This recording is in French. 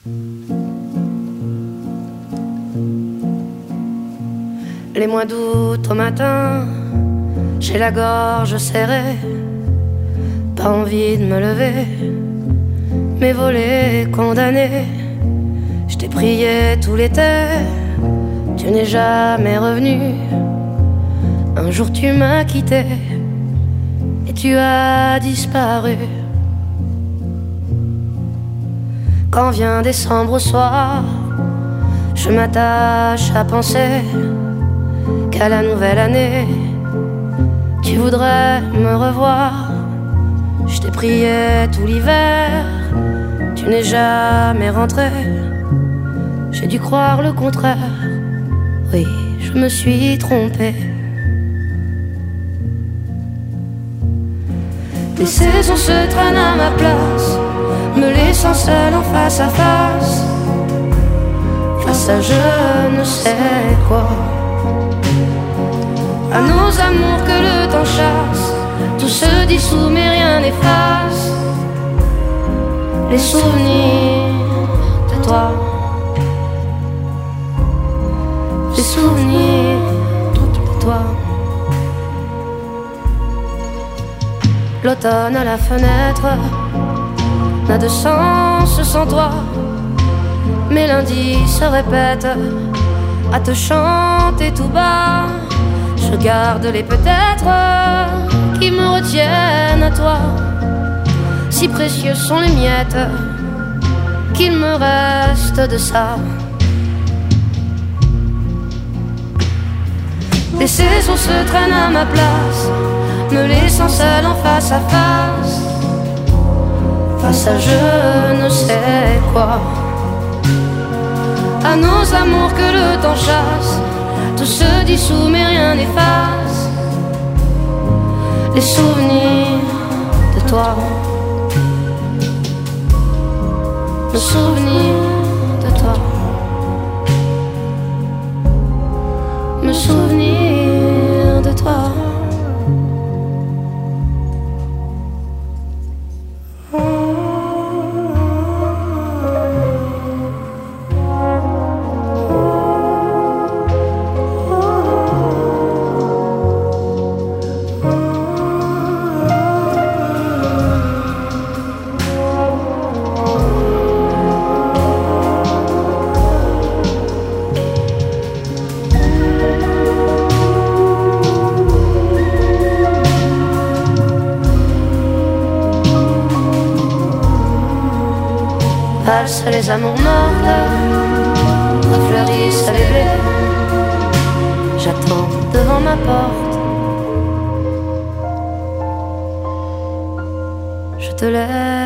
Les mois d'août au matin, j'ai la gorge serrée, pas envie de me lever, mes volets condamnés. Je t'ai prié tout l'été, tu n'es jamais revenu. Un jour tu m'as quitté et tu as disparu. Quand vient décembre au soir, je m'attache à penser qu'à la nouvelle année, tu voudrais me revoir. Je t'ai prié tout l'hiver, tu n'es jamais rentré. J'ai dû croire le contraire, oui, je me suis trompée. Les saisons se traînent à ma place, me laissant seul en face à face, face à je ne sais quoi. À nos amours que le temps chasse, tout se dissout mais rien n'efface les souvenirs de toi. Les souvenirs de toi. L'automne à la fenêtre n'a de sens sans toi. Mes lundis se répètent à te chanter tout bas. Je garde les peut-être qui me retiennent à toi. Si précieux sont les miettes qu'il me reste de ça. Les saisons se traînent à ma place, me laissant seul en face à face, face à je ne sais quoi. À nos amours que le temps chasse, tout se dissout mais rien n'efface les souvenirs de toi. Le souvenir de toi. Me souvenir de toi. Valsent les amours mortes, refleurissent les blés. J'attends devant ma porte, je te laisse.